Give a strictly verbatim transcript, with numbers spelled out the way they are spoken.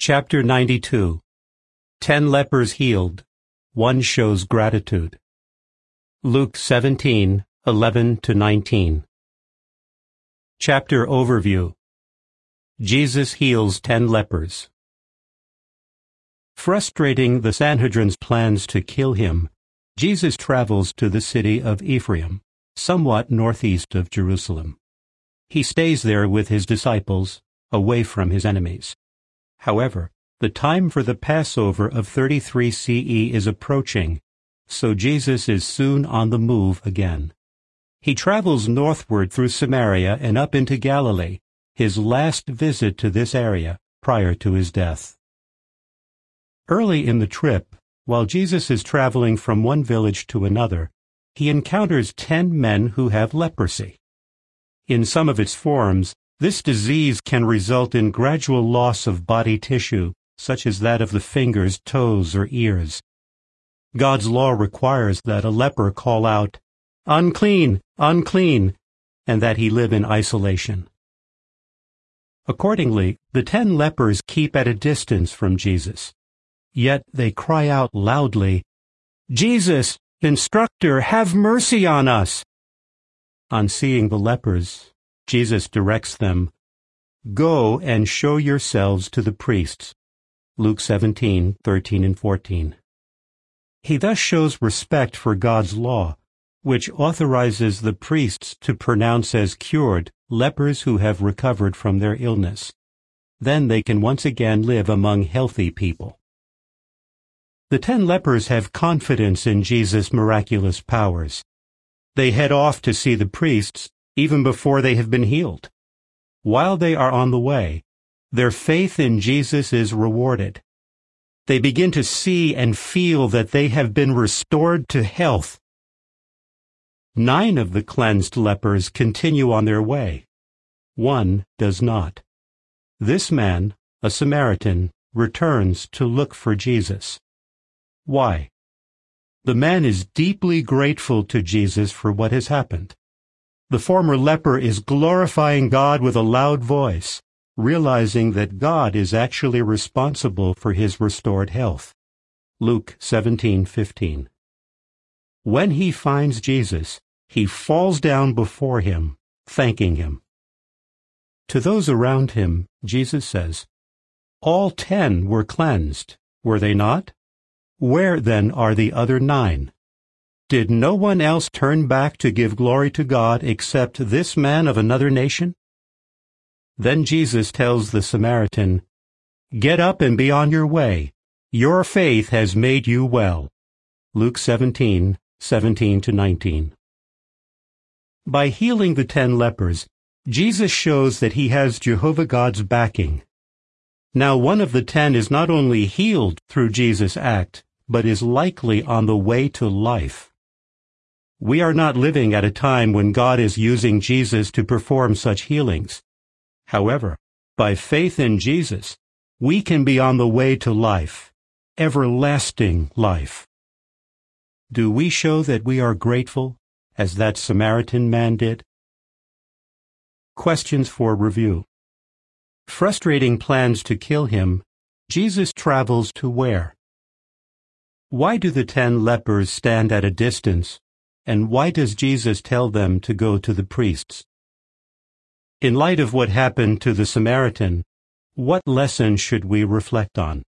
Chapter ninety-two. Ten lepers healed. One shows gratitude. Luke seventeen, eleven to nineteen. Chapter overview. Jesus heals ten lepers. Frustrating the Sanhedrin's plans to kill him, Jesus travels to the city of Ephraim, somewhat northeast of Jerusalem. He stays there with his disciples, away from his enemies. However, the time for the Passover of thirty-three C E is approaching, so Jesus is soon on the move again. He travels northward through Samaria and up into Galilee, his last visit to this area prior to his death. Early in the trip, while Jesus is traveling from one village to another, he encounters ten men who have leprosy. In some of its forms, this disease can result in gradual loss of body tissue, such as that of the fingers, toes, or ears. God's law requires that a leper call out, "Unclean, unclean," and that he live in isolation. Accordingly, the ten lepers keep at a distance from Jesus. Yet they cry out loudly, "Jesus, Instructor, have mercy on us!" On seeing the lepers, Jesus directs them, "Go and show yourselves to the priests." Luke seventeen, thirteen and fourteen. He thus shows respect for God's law, which authorizes the priests to pronounce as cured lepers who have recovered from their illness. Then they can once again live among healthy people. The ten lepers have confidence in Jesus' miraculous powers. They head off to see the priests even before they have been healed. While they are on the way, their faith in Jesus is rewarded. They begin to see and feel that they have been restored to health. Nine of the cleansed lepers continue on their way. One does not. This man, a Samaritan, returns to look for Jesus. Why? The man is deeply grateful to Jesus for what has happened. The former leper is glorifying God with a loud voice, realizing that God is actually responsible for his restored health. Luke seventeen, fifteen. When he finds Jesus, he falls down before him, thanking him. To those around him, Jesus says, "All ten were cleansed, were they not? Where then are the other nine? Did no one else turn back to give glory to God except this man of another nation?" Then Jesus tells the Samaritan, "Get up and be on your way. Your faith has made you well." Luke seventeen, seventeen to nineteen. By healing the ten lepers, Jesus shows that he has Jehovah God's backing. Now one of the ten is not only healed through Jesus' act, but is likely on the way to life. We are not living at a time when God is using Jesus to perform such healings. However, by faith in Jesus, we can be on the way to life, everlasting life. Do we show that we are grateful, as that Samaritan man did? Questions for review. Frustrating plans to kill him, Jesus travels to where? Why do the ten lepers stand at a distance, and why does Jesus tell them to go to the priests? In light of what happened to the Samaritan, what lesson should we reflect on?